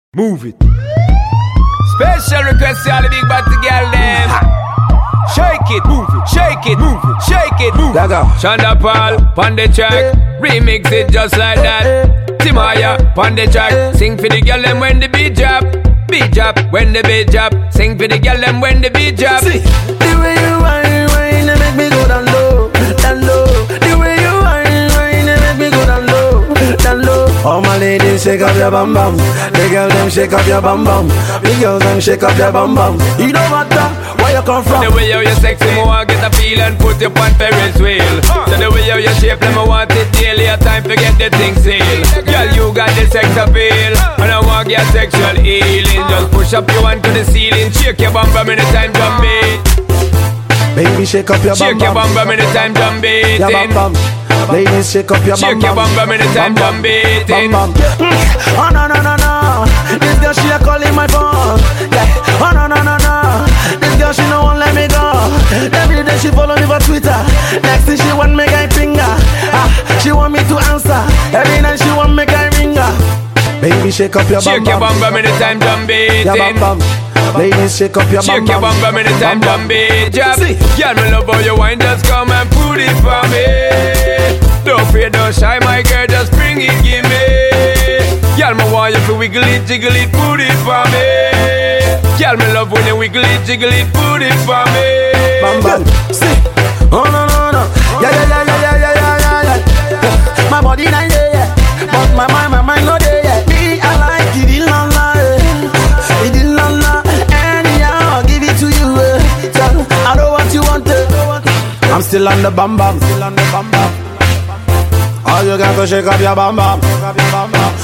Move it. Special request to all the big body girl them. Shake it, move it, shake it, move it, shake it, move it. Shonda Paul, pon the track, remix it just like that. Timaya, pon the track, sing for the girl them when the beat drop. Beat drop, when the beat drop, sing for the girl them when the beat drop. See, the way you whine, they make me go down low, down low. The way you whine, they make me go down low, down low. All my ladies shake up your bum bum. The girls them shake up your bum bum. The girls them shake up your bum bum. You know what where you come from? The way you sexy, me want get a feel and put you on Ferris wheel. So the way you shape, them I want it daily. A time to get the thing sealed. Girl, you got the sex appeal, and I want your sexual healing. Just push up your hand to the ceiling, shake your bum bum anytime drum beat. Baby, shake up your bum bum. Shake your bum bum anytime drum beat. Your bum bum. Ladies, shake up your bum bum. Shake your bum bum anytime drum beat. Oh no no no no, this girl she a calling my phone. Yeah. Oh no no no no, this girl she no won't let me go. Every day she follow me for Twitter. Next thing she want me guy finger. She want me to answer. Every night she want me guy ringer. Baby, shake up your bum bum. Shake your bum bum anytime drum beat. Your bum bum. Ladies, shake up your bum bum. Shake your bum bum anytime drum beat. Girl, me love how you wine, just come and put it for me. Don't fear, don't shy, my girl, just bring it, give me. Girl, me want you to wiggle it, jiggle it, put it for me. Girl, me love when you wiggle it, jiggle it, put it for me. Bam bam, see. Oh no no no, yeah yeah yeah yeah yeah yeah yeah yeah. My body not there yet, but my mind not there yet. Me, I like it, la la, it la la. Anyhow, I'll give it to you. Tell, I know what you want. I'm still on the bam bam, still on the bam bam. All you got to shake up your bam bam, shake up your bam bam.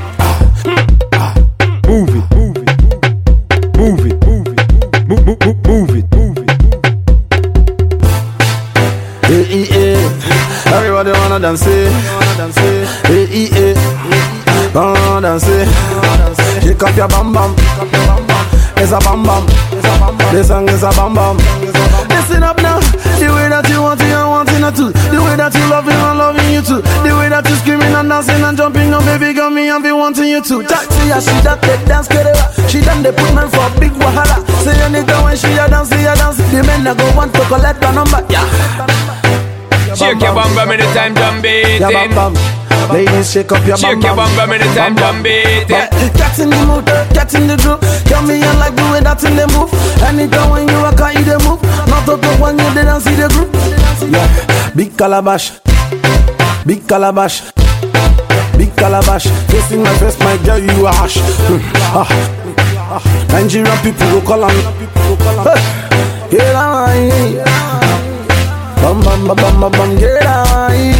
Move it, move it, move it, move it, move it, move it, move it. Everybody wanna dance it, wanna dance. Shake up your bam bam, it's a bam bam. This song is a bam bam. Listen up now, the way that you want it, I want it too. The way that you love it, I'm loving you too. The way that you screaming and dancing and jumping on, baby girl, me and be wanting you too. Talk to ya, she that take dance, kerera. She done the put man for big wahala. Say anytime when she a dance, the men a go want to collect the number. Yeah. Shake your bum bum anytime drum beat. Your bum bum. Ladies, shake up your bum bum. Shake your bum bum anytime drum beat. Get in the mood, get in the groove. Tell me you like the way that in the move. Anytime when you rock, I the move. Not to talk when you didn't see the group. Yeah, big calabash, big calabash, big calabash. Facing my face, my girl, you a hash. Nigerian people go call on. Get on, bam bam bam bam bam, get on.